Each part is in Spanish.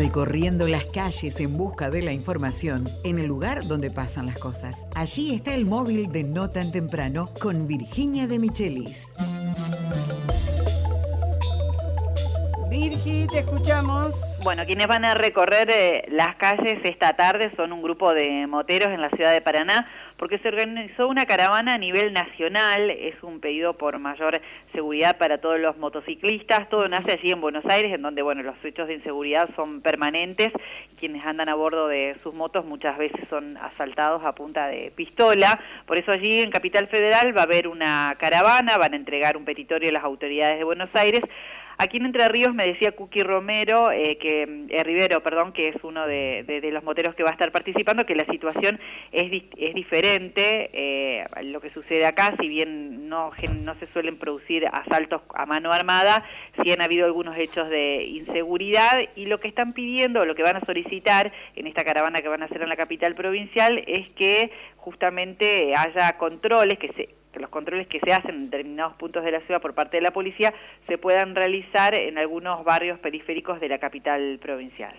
Recorriendo las calles en busca de la información en el lugar donde pasan las cosas. Allí está el móvil de No Tan Temprano con Virginia de Michelis. Virgi, te escuchamos. Bueno, quienes van a recorrer las calles esta tarde son un grupo de moteros en la ciudad de Paraná, porque se organizó una caravana a nivel nacional. Es un pedido por mayor seguridad para todos los motociclistas. Todo nace allí en Buenos Aires, en donde bueno, los hechos de inseguridad son permanentes. Quienes andan a bordo de sus motos muchas veces son asaltados a punta de pistola. Por eso allí en Capital Federal va a haber una caravana, van a entregar un petitorio a las autoridades de Buenos Aires. Aquí en Entre Ríos me decía Cookie Romero, Rivero, que es uno de los moteros que va a estar participando, que la situación es diferente. Lo que sucede acá, si bien no se suelen producir asaltos a mano armada, sí han habido algunos hechos de inseguridad, y lo que están pidiendo, lo que van a solicitar en esta caravana que van a hacer en la capital provincial, es que justamente haya controles, que los controles que se hacen en determinados puntos de la ciudad por parte de la policía se puedan realizar en algunos barrios periféricos de la capital provincial.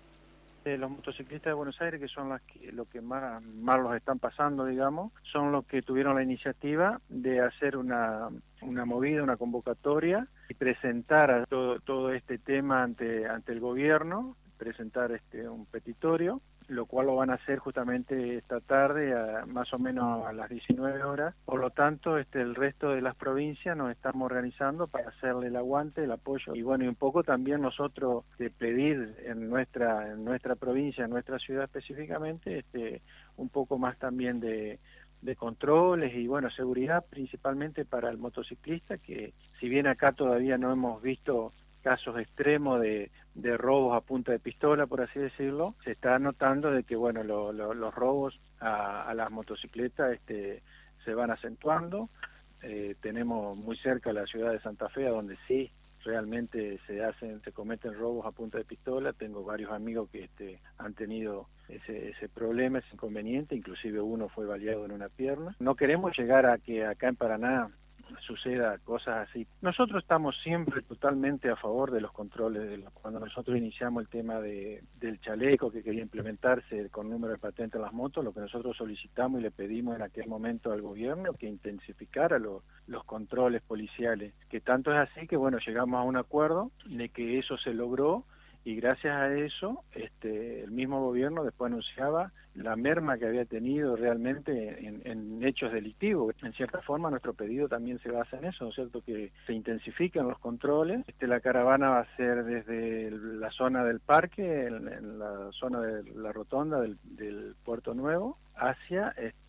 Los motociclistas de Buenos Aires, que son lo que más los están pasando, digamos, son los que tuvieron la iniciativa de hacer una movida, una convocatoria y presentar todo este tema ante el gobierno, presentar un petitorio, lo cual lo van a hacer justamente esta tarde, más o menos a las 19 horas. Por lo tanto, el resto de las provincias nos estamos organizando para hacerle el aguante, el apoyo. Y bueno, y un poco también nosotros de pedir en nuestra provincia, en nuestra ciudad específicamente, un poco más también de controles y bueno, seguridad principalmente para el motociclista, que si bien acá todavía no hemos visto casos extremos de robos a punta de pistola, por así decirlo, se está notando de que bueno, los robos a las motocicletas se van acentuando. Tenemos muy cerca la ciudad de Santa Fe, donde sí realmente se cometen robos a punta de pistola. Tengo varios amigos que han tenido ese problema, ese inconveniente, inclusive uno fue baleado en una pierna. No queremos llegar a que acá en Paraná suceda cosas así. Nosotros estamos siempre totalmente a favor de los controles. Cuando nosotros iniciamos el tema del chaleco que quería implementarse con número de patente en las motos, lo que nosotros solicitamos y le pedimos en aquel momento al gobierno que intensificara los controles policiales, que tanto es así que bueno, llegamos a un acuerdo de que eso se logró. Y gracias a eso, el mismo gobierno después anunciaba la merma que había tenido realmente en hechos delictivos. En cierta forma, nuestro pedido también se basa en eso, ¿no es cierto?, que se intensifiquen los controles. La caravana va a ser desde la zona del parque, en la zona de la rotonda del Puerto Nuevo, hacia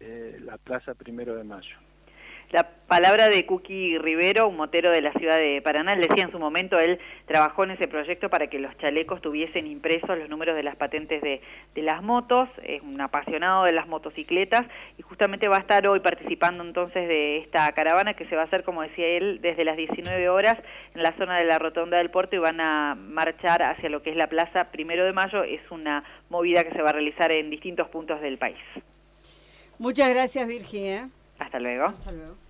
la Plaza 1 de Mayo. La palabra de Cookie Rivero, un motero de la ciudad de Paraná. Él decía en su momento, él trabajó en ese proyecto para que los chalecos tuviesen impresos los números de las patentes de las motos. Es un apasionado de las motocicletas y justamente va a estar hoy participando entonces de esta caravana que se va a hacer, como decía él, desde las 19 horas en la zona de la Rotonda del Puerto, y van a marchar hacia lo que es la Plaza 1 de Mayo. Es una movida que se va a realizar en distintos puntos del país. Muchas gracias, Virginia. Hasta luego. Hasta luego.